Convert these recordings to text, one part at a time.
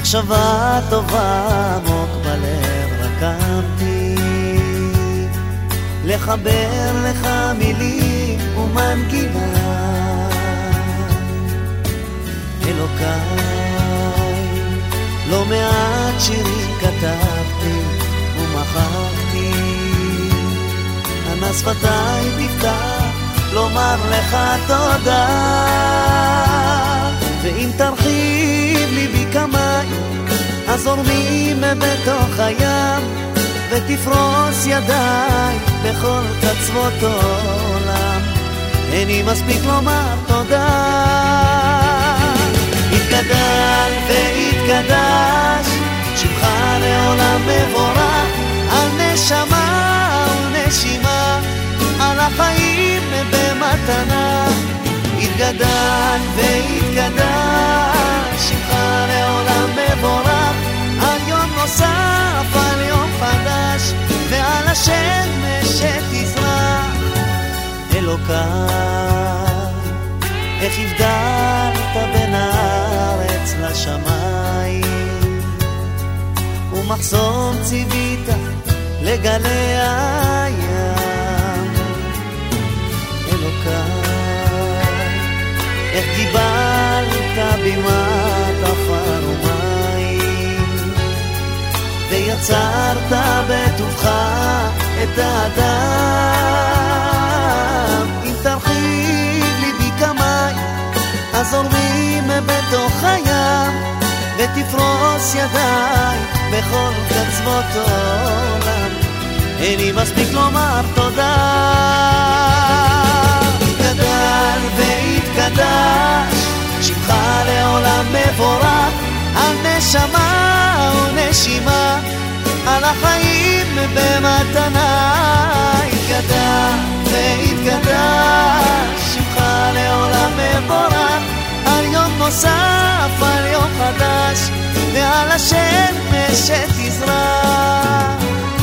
מחשבה טובה עמוק בלב רקמתי, לחבר לך מילים ומנגינה. אלוקיי, לא מעט שירים כתבתי ומחקתי, אנא שפתיי תפתח לומר לך תודה. ואם תרחיב ליבי כמים הזורמים בתוך הים, ותפרוס ידיי בכל קצוות עולם, איני מספיק לומר תודה. התגדל והתקדש שמך לעולם מבורך, על נשמה ונשימה, על החיים במתנה. התגדל והתקדש שמך לעולם מבורך, על יום נוסף, על יום חדש, ועל השמש שתזרח. אלוקיי, איך הבדלת בין הארץ לשמיים, ומחסום ציווית לגלי הים. אלוקיי, איך קיבלת בימת עפר ומים, ויצרת בטובך את האדם. אם תרחיב ליבי כמים הזורמים בתוך הים, ותפרוס ידיי בכל קצוות עולם, איני מספיק לומר תודה. התגדל והתקדש שמך לעולם מבורך, על נשמה ונשימה, על החיים במתנה. התגדל והתקדש שמך לעולם מבורך, על יום נוסף, על יום חדש, ועל השמש שתזרח.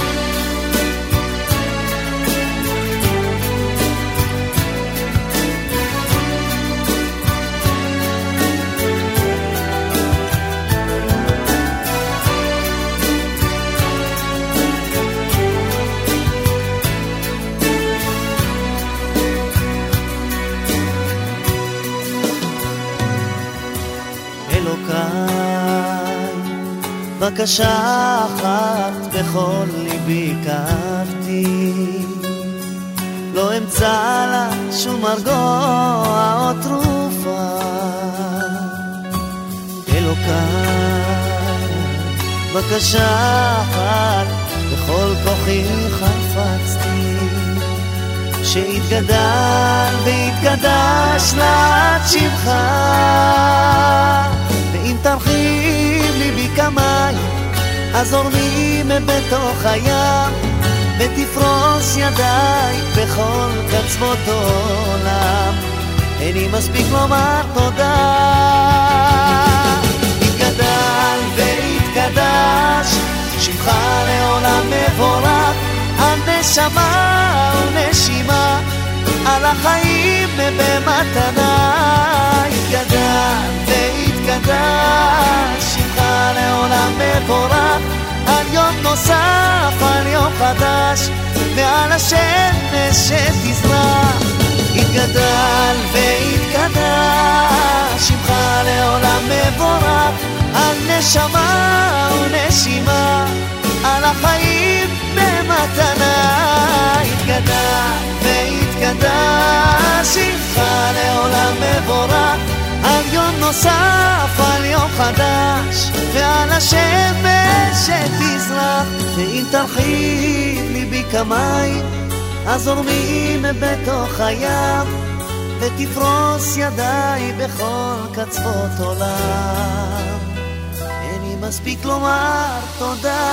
בקשה אחת בכל ליבי קבתי, לא אמצא לה שום מרגוע או תרופה. אלוקיי, בקשה אחת בכל כוחי חפצתי, שיתגדל ויתקדש לעד שמך. ואם תרחיב ליבי כמים הזורמים בתוך הים, ותפרוס ידיי בכל קצוות עולם, איני מספיק לומר תודה. התגדל והתקדש שמך לעולם מבורך, על נשמה ונשימה, על החיים במתנה. התגדל והתקדש שמך לעולם מבורך, על יום נוסף, על יום חדש, ועל השמש שתזרח. התגדל והתקדש שמך לעולם מבורך, על נשמה ונשימה, על החיים במתנה. התגדל והתקדש שמך לעולם מבורך, על יום נוסף, על יום חדש, ועל השמש שתזרח. ואם תרחיב ליבי כמים הזורמים בתוך הים, ותפרוס ידיי בכל קצוות עולם, איני מספיק לומר תודה.